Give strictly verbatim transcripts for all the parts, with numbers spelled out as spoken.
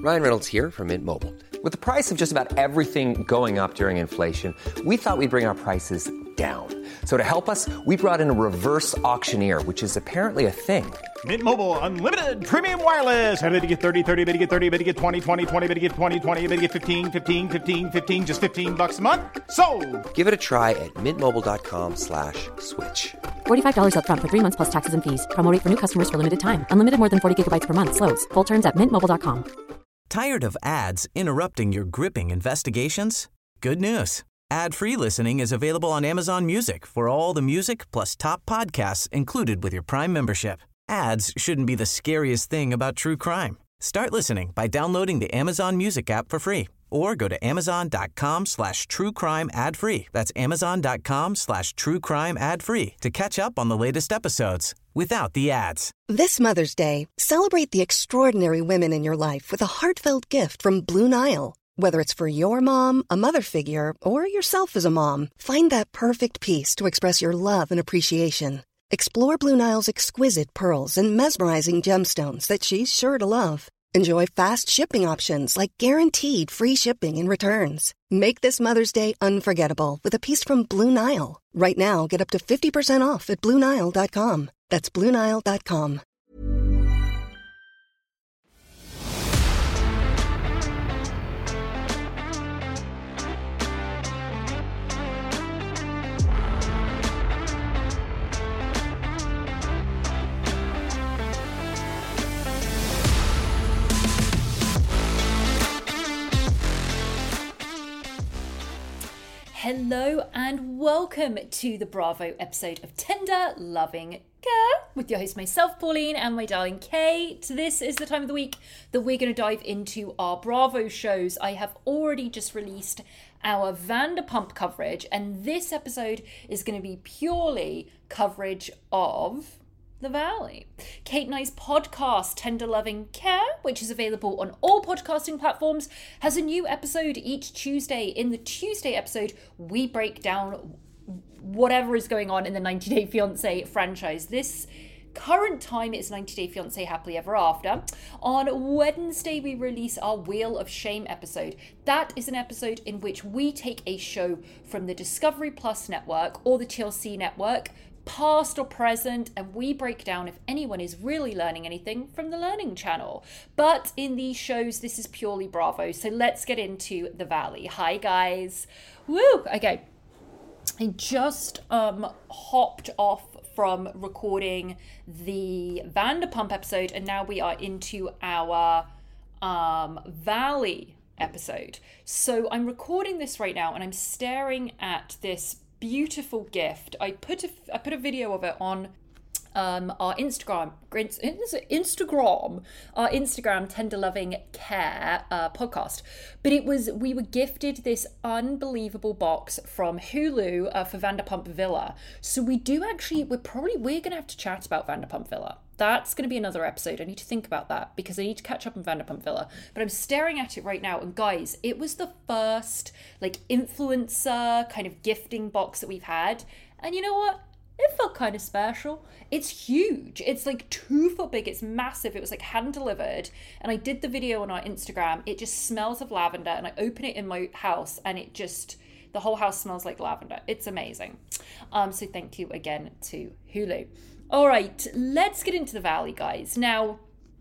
Ryan Reynolds here from Mint Mobile. With the price of just about everything going up during inflation, we thought we'd bring our prices down. So to help us, we brought in a reverse auctioneer, which is apparently a thing. Mint Mobile Unlimited Premium Wireless. How to get thirty, thirty, how to get thirty, how to get twenty, twenty, twenty, how to get twenty, twenty, how to get fifteen, fifteen, fifteen, fifteen, just fifteen bucks a month? Sold! Give it a try at mintmobile.com slash switch. forty-five dollars up front for three months plus taxes and fees. Promo rate for new customers for limited time. Unlimited more than forty gigabytes per month. Slows full terms at mint mobile dot com. Tired of ads interrupting your gripping investigations? Good news. Ad-free listening is available on Amazon Music for all the music plus top podcasts included with your Prime membership. Ads shouldn't be the scariest thing about true crime. Start listening by downloading the Amazon Music app for free or go to amazon.com slash true crime ad free. That's amazon.com slash true crime ad free to catch up on the latest episodes without the ads. This Mother's Day, celebrate the extraordinary women in your life with a heartfelt gift from Blue Nile. Whether it's for your mom, a mother figure, or yourself as a mom, find that perfect piece to express your love and appreciation. Explore Blue Nile's exquisite pearls and mesmerizing gemstones that she's sure to love. Enjoy fast shipping options like guaranteed free shipping and returns. Make this Mother's Day unforgettable with a piece from Blue Nile. Right now, get up to fifty percent off at blue nile dot com. That's blue nile dot com. Hello and welcome to the Bravo episode of Tender Loving Care with your host myself, Pauline, and my darling Kate. This is the time of the week that we're going to dive into our Bravo shows. I have already just released our Vanderpump coverage, and this episode is going to be purely coverage of The Valley. Kate and I's podcast, Tender Loving Care, which is available on all podcasting platforms, has a new episode each Tuesday. In the Tuesday episode, we break down whatever is going on in the ninety day fiancé franchise. This current time is ninety day fiancé Happily Ever After. On Wednesday, we release our Wheel of Shame episode. That is an episode in which we take a show from the Discovery Plus network or the T L C network, past or present, and we break down if anyone is really learning anything from the Learning Channel. But in these shows, this is purely Bravo. So let's get into The Valley. Hi, guys. Woo! Okay. I just um hopped off from recording the Vanderpump episode, and now we are into our um Valley episode. So I'm recording this right now, and I'm staring at this beautiful gift. I put a I put a video of it on um our Instagram Instagram our Instagram Tender Loving Care uh, podcast. But it was we were gifted this unbelievable box from Hulu uh, for Vanderpump Villa. So we do actually we're probably we're gonna have to chat about Vanderpump Villa. That's going to be another episode. I need to think about that because I need to catch up on Vanderpump Villa. But I'm staring at it right now. And guys, it was the first like influencer kind of gifting box that we've had. And you know what? It felt kind of special. It's huge. It's like two foot big. It's massive. It was like hand delivered. And I did the video on our Instagram. It just smells of lavender. And I open it in my house and it just, the whole house smells like lavender. It's amazing. Um, so thank you again to Hulu. All right, let's get into The Valley, guys. Now,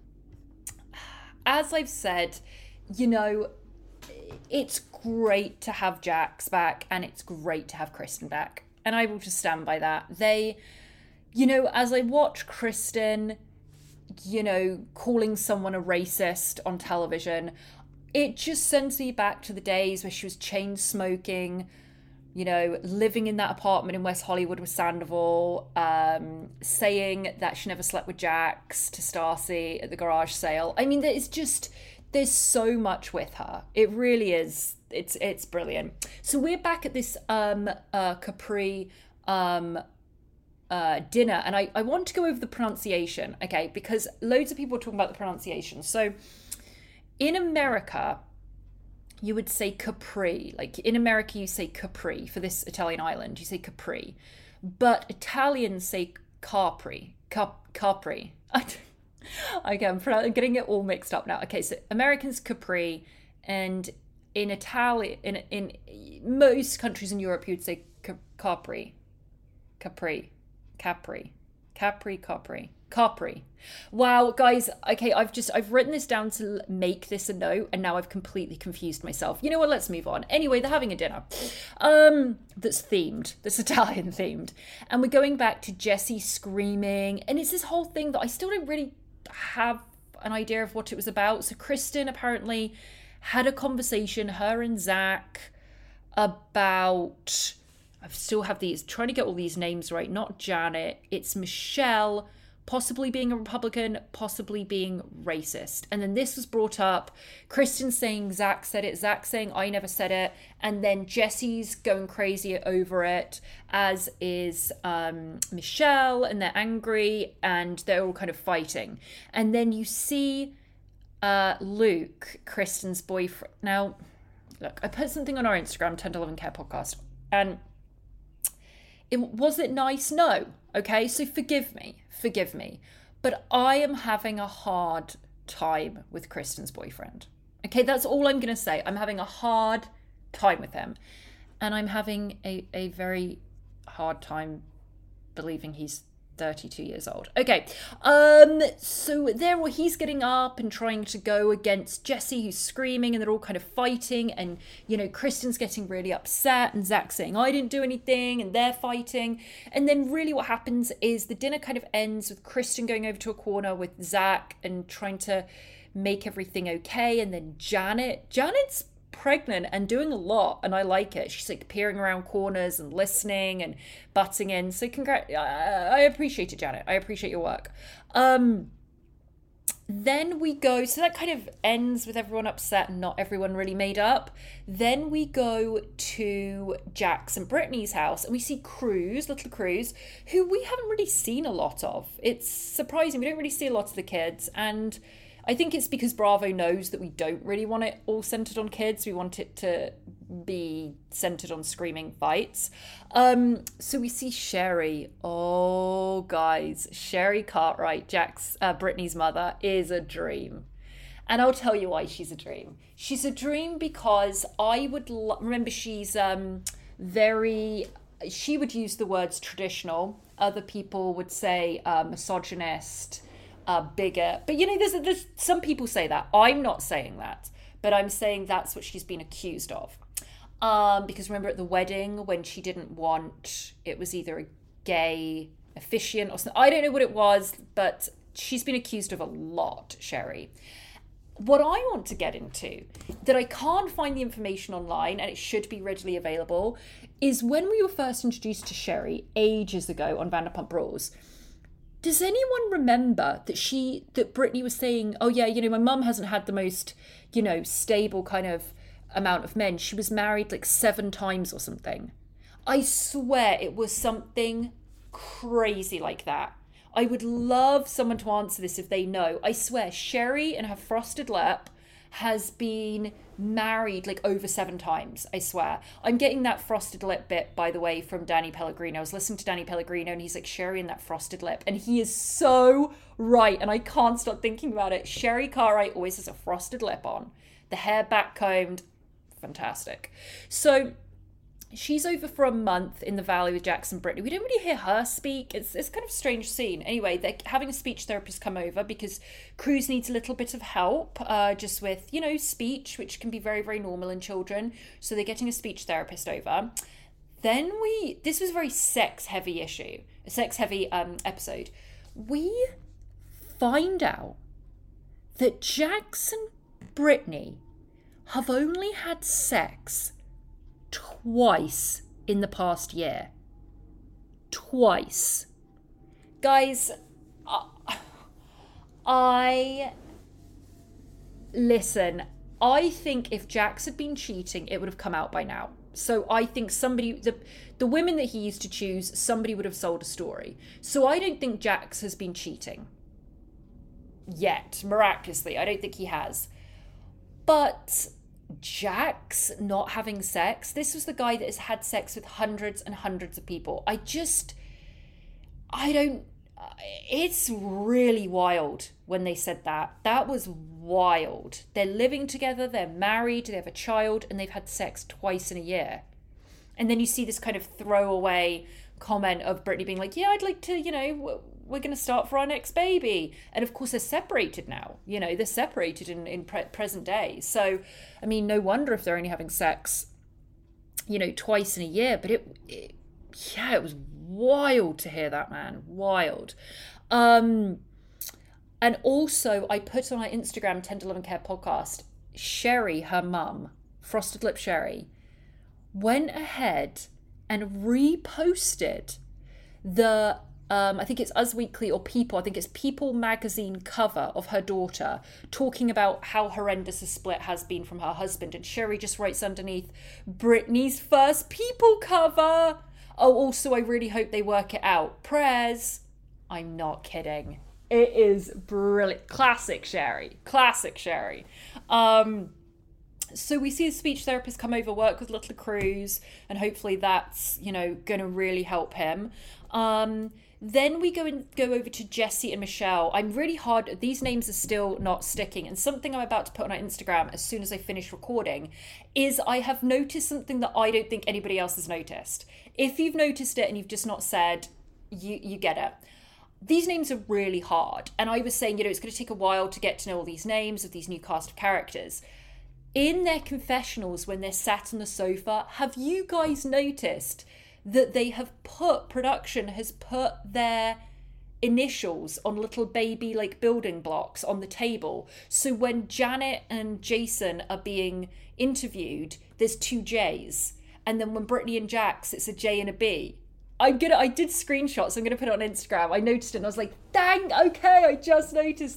as I've said, you know, it's great to have Jax back and it's great to have Kristen back. And I will just stand by that. They, you know, as I watch Kristen, you know, calling someone a racist on television, it just sends me back to the days where she was chain smoking, you know, living in that apartment in West Hollywood with Sandoval, um, saying that she never slept with Jax to Stacy at the garage sale. I mean, it's just, there's so much with her. It really is. It's it's brilliant. So we're back at this um, uh, Capri um, uh, dinner, and I, I want to go over the pronunciation, okay, because loads of people are talking about the pronunciation. So in America, you would say Capri. Like in America, you say Capri for this Italian island. You say Capri. But Italians say Capri. Cap- Capri. Okay, I'm, I'm getting it all mixed up now. Okay, so Americans Capri, and in Italy, in in most countries in Europe, you'd say Capri, Capri, Capri, Capri, Capri, Capri. Wow, guys. Okay, I've just I've written this down to make this a note, and now I've completely confused myself. You know what? Let's move on. Anyway, they're having a dinner, um, that's themed, that's Italian themed, and we're going back to Jessie screaming, and it's this whole thing that I still don't really have an idea of what it was about. So Kristen apparently had a conversation, her and Zach, about, I still have these, trying to get all these names right, not Janet, it's Michelle, possibly being a Republican, possibly being racist. And then this was brought up, Kristen saying Zach said it, Zach saying I never said it, and then Jessie's going crazy over it, as is um, Michelle, and they're angry, and they're all kind of fighting. And then you see Uh, Luke, Kristen's boyfriend. Now, look, I put something on our Instagram, ten to eleven Care Podcast, and it was it nice? No. Okay, so forgive me, forgive me, but I am having a hard time with Kristen's boyfriend. Okay, that's all I'm going to say. I'm having a hard time with him, and I'm having a, a very hard time believing he's thirty-two years old. Okay, um, so there he's getting up and trying to go against Jessie, who's screaming, and they're all kind of fighting, and, you know, Kristen's getting really upset, and Zach saying, I didn't do anything, and they're fighting, and then really what happens is the dinner kind of ends with Kristen going over to a corner with Zach and trying to make everything okay, and then Janet, Janet's pregnant and doing a lot, and I like it. She's like peering around corners and listening and butting in, so congrats. I appreciate it, Janet. I appreciate your work. Um then we go, so that kind of ends with everyone upset and not everyone really made up. Then we go to Jax and Brittany's house, and we see Cruz, little Cruz, who we haven't really seen a lot of. It's surprising. We don't really see a lot of the kids, and I think it's because Bravo knows that we don't really want it all centered on kids. We want it to be centered on screaming fights. Um, so we see Sherry. Oh, guys, Sherry Cartwright, Jack's, uh, Brittany's mother, is a dream. And I'll tell you why she's a dream. She's a dream because I would lo- remember she's um, very, she would use the words traditional. Other people would say uh, misogynist, Uh, bigger, but you know, there's, there's some people say that. I'm not saying that, but I'm saying that's what she's been accused of. Um, because remember at the wedding when she didn't want, it was either a gay officiant or something. I don't know what it was, but she's been accused of a lot, Sherry. What I want to get into, that I can't find the information online and it should be readily available, is when we were first introduced to Sherry ages ago on Vanderpump Rules. Does anyone remember that she, that Brittany was saying, oh yeah, you know, my mum hasn't had the most, you know, stable kind of amount of men. She was married like seven times or something. I swear it was something crazy like that. I would love someone to answer this if they know. I swear Sherry and her frosted lip has been married like over seven times, I swear. I'm getting that frosted lip bit, by the way, from Danny Pellegrino. I was listening to Danny Pellegrino and he's like, Sherry and that frosted lip. And he is so right. And I can't stop thinking about it. Sherry Cartwright always has a frosted lip on. The hair back combed. Fantastic. So she's over for a month in the Valley with Jax and Brittany. We don't really hear her speak. It's it's kind of a strange scene. Anyway, they're having a speech therapist come over because Cruz needs a little bit of help uh, just with, you know, speech, which can be very, very normal in children. So they're getting a speech therapist over. Then we, this was a very sex-heavy issue, a sex-heavy um, episode. We find out that Jax and Brittany have only had sex twice in the past year. Twice. Guys, uh, I... Listen, I think if Jax had been cheating, it would have come out by now. So I think somebody, the, the women that he used to choose, somebody would have sold a story. So I don't think Jax has been cheating. Yet, miraculously. I don't think he has. But Jax not having sex, this was the guy that has had sex with hundreds and hundreds of people. I just, I don't, it's really wild when they said that. That was wild. They're living together, they're married, they have a child, and they've had sex twice in a year. And then you see this kind of throwaway comment of Britney being like, yeah, I'd like to, you know, we're going to start for our next baby. And of course, they're separated now. You know, they're separated in, in pre- present day. So, I mean, no wonder if they're only having sex, you know, twice in a year. But it, it yeah, it was wild to hear that, man. Wild. Um, and also, I put on our Instagram, Tender Love and Care podcast, Sherry, her mum, Frosted Lip Sherry, went ahead and reposted the, um, I think it's Us Weekly or People, I think it's People magazine cover of her daughter, talking about how horrendous a split has been from her husband. And Sherry just writes underneath, Britney's first People cover. Oh, also, I really hope they work it out. Prayers. I'm not kidding. It is brilliant. Classic Sherry. Classic Sherry. Um... So we see a speech therapist come over, work with little Cruz, and hopefully that's, you know, going to really help him. Um, then we go and go over to Jessie and Michelle. I'm really hard. These names are still not sticking. And something I'm about to put on our Instagram as soon as I finish recording is I have noticed something that I don't think anybody else has noticed. If you've noticed it and you've just not said, you, you get it. These names are really hard. And I was saying, you know, it's going to take a while to get to know all these names of these new cast of characters. In their confessionals, when they're sat on the sofa, have you guys noticed that they have put, production has put their initials on little baby like building blocks on the table? So when Janet and Jason are being interviewed, there's two J's. And then when Brittany and Jax, it's a J and a B. I'm gonna, I did screenshots, I'm gonna put it on Instagram. I noticed it and I was like, dang, okay, I just noticed.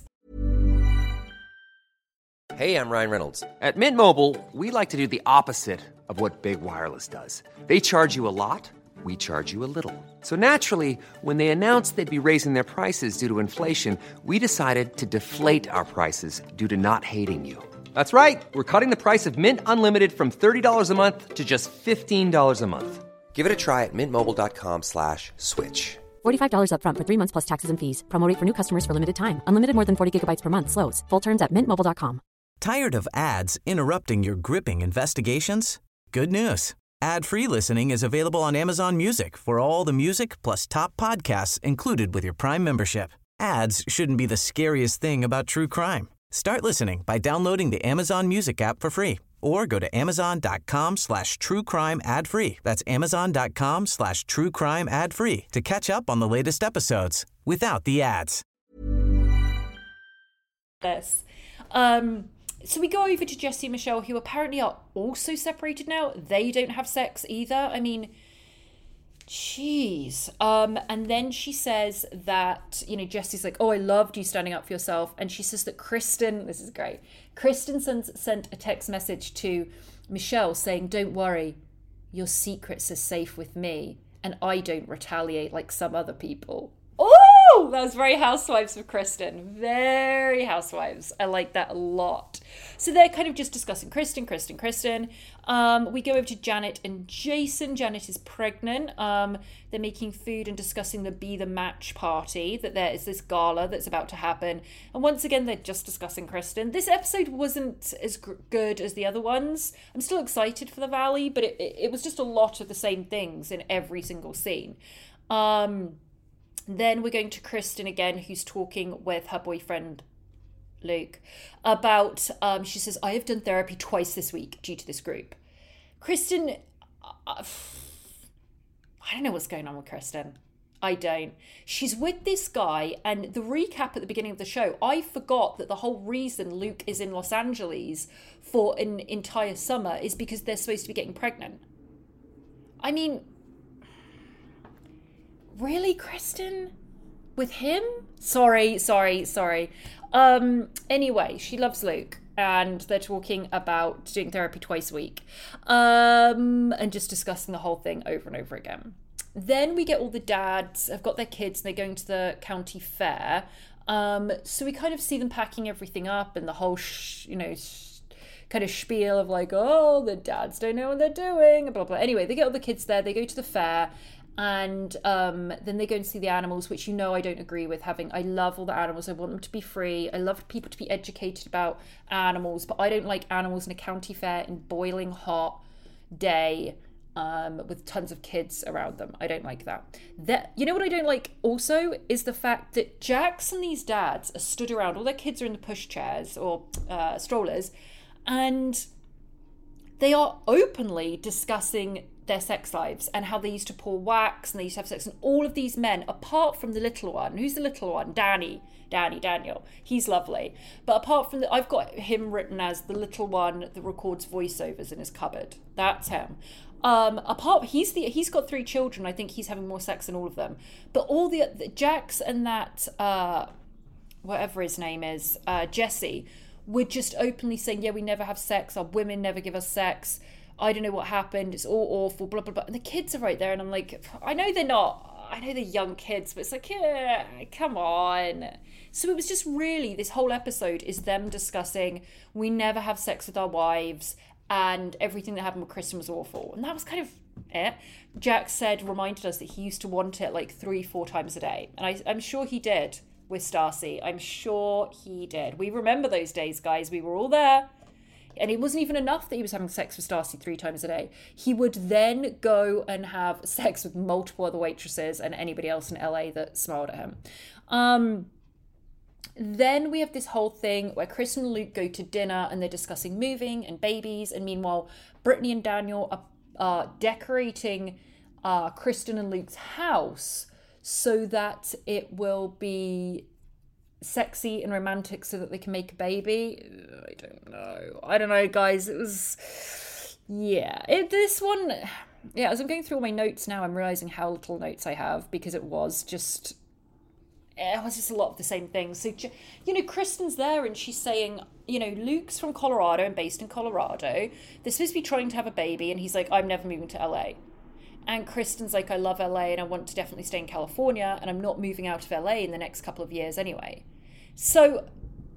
Hey, I'm Ryan Reynolds. At Mint Mobile, we like to do the opposite of what Big Wireless does. They charge you a lot, we charge you a little. So naturally, when they announced they'd be raising their prices due to inflation, we decided to deflate our prices due to not hating you. That's right. We're cutting the price of Mint Unlimited from thirty dollars a month to just fifteen dollars a month. Give it a try at mintmobile.com slash switch. forty-five dollars up front for three months plus taxes and fees. Promo rate for new customers for limited time. Unlimited more than forty gigabytes per month. Slows full terms at mint mobile dot com. Tired of ads interrupting your gripping investigations? Good news. Ad-free listening is available on Amazon Music for all the music plus top podcasts included with your Prime membership. Ads shouldn't be the scariest thing about true crime. Start listening by downloading the Amazon Music app for free or go to amazon.com slash true crime ad free. That's amazon.com slash true crime ad free to catch up on the latest episodes without the ads. Yes. Um... So we go over to Jessie and Michelle, who apparently are also separated now. They don't have sex either. I mean, jeez. Um, and then she says that, you know, Jessie's like, oh, I loved you standing up for yourself. And she says that Kristen, this is great, Kristen sends, sent a text message to Michelle saying, don't worry, your secrets are safe with me. And I don't retaliate like some other people. Oh, that was very Housewives of Kristen. Very Housewives. I like that a lot. So they're kind of just discussing Kristen, Kristen, Kristen. Um, we go over to Janet and Jason. Janet is pregnant. Um, they're making food and discussing the Be the Match party, that there is this gala that's about to happen. And once again, they're just discussing Kristen. This episode wasn't as g- good as the other ones. I'm still excited for the Valley, but it, it, it was just a lot of the same things in every single scene. Um... Then we're going to Kristen again, who's talking with her boyfriend, Luke, about, um, she says, I have done therapy twice this week due to this group. Kristen, uh, I don't know what's going on with Kristen. I don't. She's with this guy, and the recap at the beginning of the show, I forgot that the whole reason Luke is in Los Angeles for an entire summer is because they're supposed to be getting pregnant. I mean... Really, Kristen? With him? Sorry, sorry, sorry. Um, anyway, she loves Luke, and they're talking about doing therapy twice a week, um, and just discussing the whole thing over and over again. Then we get all the dads have got their kids, and they're going to the county fair. Um, so we kind of see them packing everything up, and the whole, sh- you know, sh- kind of spiel of like, oh, the dads don't know what they're doing, blah, blah. Anyway, they get all the kids there, they go to the fair, And um, then they go and see the animals, which you know I don't agree with having. I love all the animals. I want them to be free. I love people to be educated about animals, but I don't like animals in a county fair in boiling hot day um, with tons of kids around them. I don't like that. That you know what I don't like also is the fact that Jax and these dads are stood around. All their kids are in the pushchairs or uh, strollers, and they are openly discussing their sex lives and how they used to pour wax and they used to have sex. And all of these men, apart from the little one, who's the little one? Danny, Danny, Daniel. He's lovely. But apart from the, I've got him written as the little one that records voiceovers in his cupboard. That's him. Um, apart, he's the he's got three children. I think he's having more sex than all of them. But all the, the Jax and that uh, whatever his name is, uh, Jesse, were just openly saying, yeah, we never have sex. Our women never give us sex. I don't know what happened. It's all awful, blah, blah, blah. And the kids are right there. And I'm like, I know they're not, I know they're young kids, but it's like, yeah, come on. So it was just really, this whole episode is them discussing, we never have sex with our wives and everything that happened with Kristen was awful. And that was kind of it. Jax said, reminded us that he used to want it like three, four times a day. And I, I'm sure he did with Stacy. I'm sure he did. We remember those days, guys. We were all there. And it wasn't even enough that he was having sex with Stacy three times a day. He would then go and have sex with multiple other waitresses and anybody else in L A that smiled at him. Um, then we have this whole thing where Kristen and Luke go to dinner and they're discussing moving and babies. And meanwhile, Brittany and Daniel are, are decorating uh, Kristen and Luke's house so that it will be sexy and romantic so that they can make a baby. I don't know. I don't know, guys. It was, yeah. It, this one, yeah, as I'm going through all my notes now, I'm realising how little notes I have because it was just, it was just a lot of the same things. So, you know, Kristen's there and she's saying, you know, Luke's from Colorado and based in Colorado. They're supposed to be trying to have a baby and he's like, I'm never moving to L A. And Kristen's like, I love L A and I want to definitely stay in California and I'm not moving out of L A in the next couple of years anyway. So,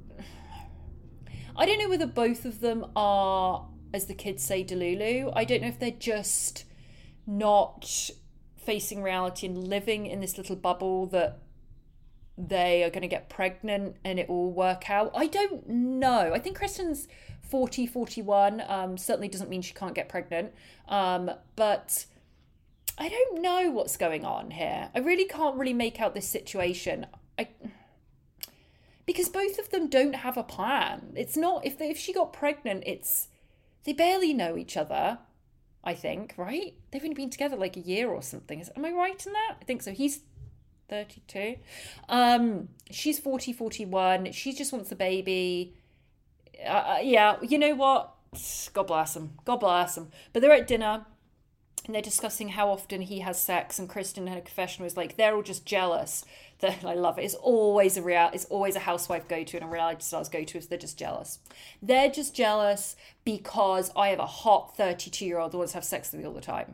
I don't know whether both of them are, as the kids say, delulu. I don't know if they're just not facing reality and living in this little bubble that they are going to get pregnant and it will work out. I don't know. I think Kristen's forty, forty-one. Um, certainly doesn't mean she can't get pregnant. Um, but I don't know what's going on here. I really can't really make out this situation. I... Because both of them don't have a plan. It's not, if they, if she got pregnant, it's, they barely know each other, I think, right? They've only been together like a year or something. Am I right in that? I think so. He's thirty-two. Um, she's forty, forty-one. She just wants a baby. Uh, yeah, you know what? God bless him. God bless him. But they're at dinner. And they're discussing how often he has sex, and Kristen in her confession was like, they're all just jealous. That I love it. It's always a real, it's always a housewife go to and a reality stars go to if they're just jealous. They're just jealous because I have a hot thirty-two year old that wants to have sex with me all the time.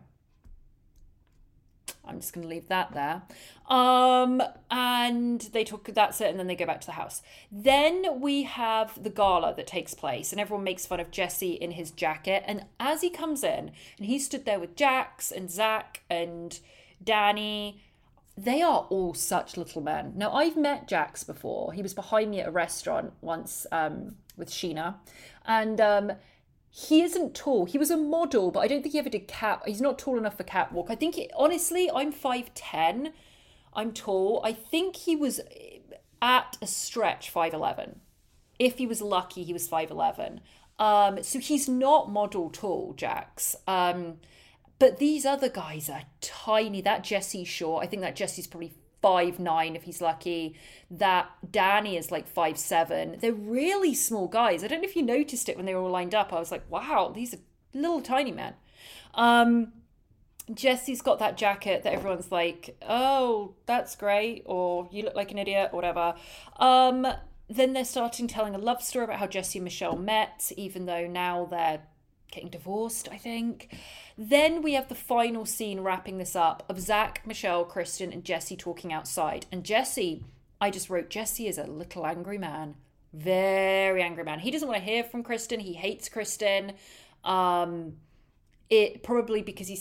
I'm just going to leave that there. Um, and they talk, that's it, and then they go back to the house. Then we have the gala that takes place, and everyone makes fun of Jesse in his jacket. And as he comes in, and he stood there with Jax and Zach and Danny, they are all such little men. Now, I've met Jax before. He was behind me at a restaurant once um, with Sheena. And um, he isn't tall. He was a model, but I don't think he ever did cat. He's not tall enough for catwalk. I think, it, honestly, I'm five ten. I'm tall. I think he was at a stretch five eleven. If he was lucky, he was five eleven. Um, so he's not model tall, Jax. Um, but these other guys are tiny. That Jesse's short. I think that Jesse's probably five nine if he's lucky. That Danny is like five seven. They're really small guys. I don't know if you noticed it when they were all lined up. I was like, wow, these are little tiny men. Um, Jesse's got that jacket that everyone's like, oh, that's great, or you look like an idiot, or whatever. Um, then they're starting telling a love story about how Jesse and Michelle met, even though now they're getting divorced, I think. Then we have the final scene wrapping this up of Zach, Michelle, Kristen, and Jesse talking outside. And Jesse, I just wrote, Jesse is a little angry man. Very angry man. He doesn't want to hear from Kristen. He hates Kristen. Um, it probably because he's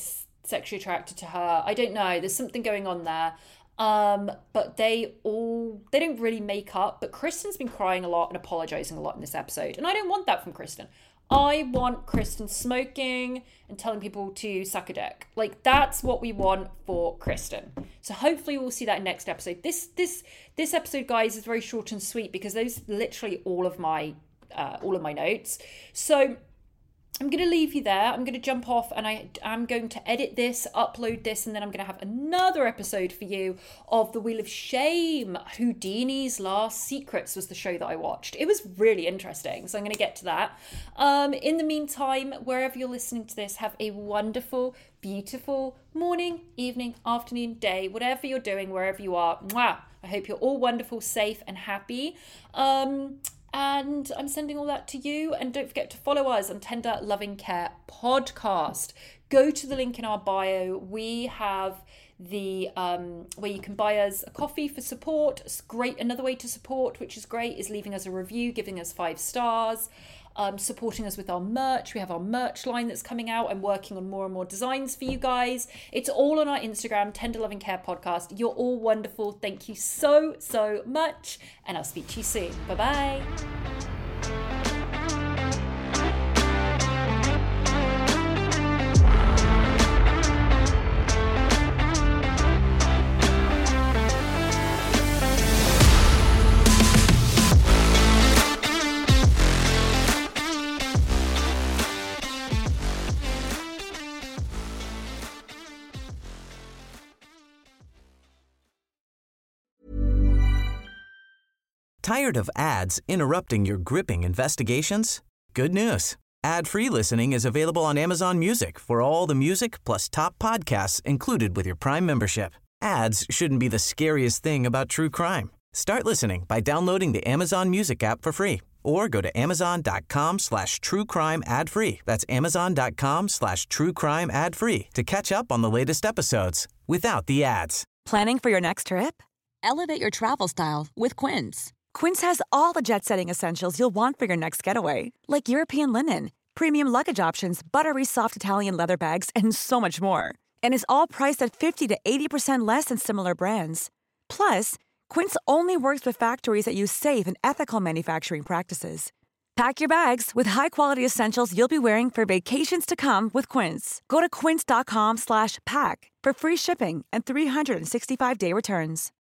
sexually attracted to her. I don't know. There's something going on there. Um, but they all, they don't really make up. But Kristen's been crying a lot and apologizing a lot in this episode. And I don't want that from Kristen. I want Kristen smoking and telling people to suck a dick. Like, that's what we want for Kristen. So hopefully we'll see that in next episode. This this this episode, guys, is very short and sweet because those are literally all of my uh, all of my notes. So I'm going to leave you there. I'm going to jump off and I am going to edit this, upload this, and then I'm going to have another episode for you of The Wheel of Shame. Houdini's Last Secrets was the show that I watched. It was really interesting, so I'm going to get to that. Um, in the meantime, wherever you're listening to this, have a wonderful, beautiful morning, evening, afternoon, day, whatever you're doing, wherever you are. Mwah! I hope you're all wonderful, safe, and happy. Um... And I'm sending all that to you. And don't forget to follow us on Tender Loving Care Podcast. Go to the link in our bio. We have the um, where you can buy us a coffee for support. It's great. Another way to support, which is great, is leaving us a review, giving us five stars. Um, supporting us with our merch. We have our merch line that's coming out. I'm working on more and more designs for you guys. It's all on our Instagram, Tender Loving Care Podcast. You're all wonderful. Thank you so, so much. And I'll speak to you soon. Bye-bye. Tired of ads interrupting your gripping investigations? Good news. Ad-free listening is available on Amazon Music for all the music plus top podcasts included with your Prime membership. Ads shouldn't be the scariest thing about true crime. Start listening by downloading the Amazon Music app for free or go to amazon.com slash true crime ad free. That's amazon.com slash true crime ad free to catch up on the latest episodes without the ads. Planning for your next trip? Elevate your travel style with Quince. Quince has all the jet-setting essentials you'll want for your next getaway, like European linen, premium luggage options, buttery soft Italian leather bags, and so much more. And is all priced at fifty to eighty percent less than similar brands. Plus, Quince only works with factories that use safe and ethical manufacturing practices. Pack your bags with high-quality essentials you'll be wearing for vacations to come with Quince. Go to quince.com slash pack for free shipping and three sixty-five day returns.